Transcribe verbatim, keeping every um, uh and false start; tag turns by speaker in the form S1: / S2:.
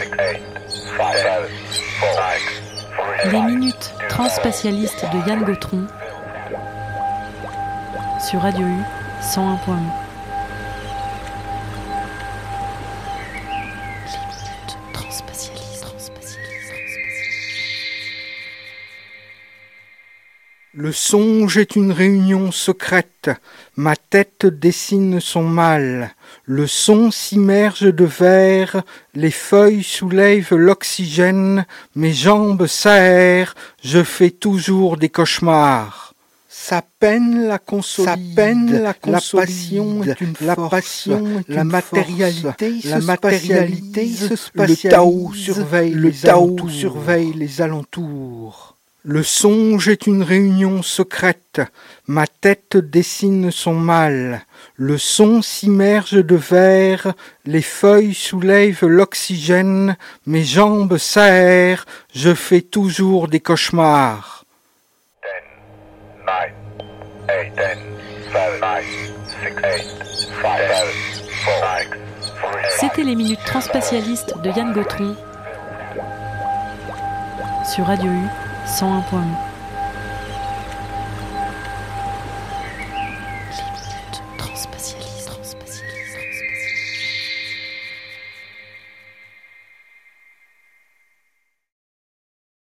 S1: Les minutes transspatialistes de Yann Gautron sur Radio U cent un point un.
S2: Le songe est une réunion secrète, ma tête dessine son mal. Le son s'immerge de verre, les feuilles soulèvent l'oxygène, mes jambes s'aèrent, je fais toujours des cauchemars. Sa peine la consolide, sa peine la, consolide, la passion est une la force, passion est la une matérialité, force, la matérialité se spatialise, le Tao surveille le les Tao alentours. surveille les alentours. Le songe est une réunion secrète, ma tête dessine son mal. Le son s'immerge de verre, les feuilles soulèvent l'oxygène, mes jambes s'aèrent, je fais toujours des cauchemars.
S1: C'était les minutes transspatialistes de Yann Gautron sur Radio U cent un point un.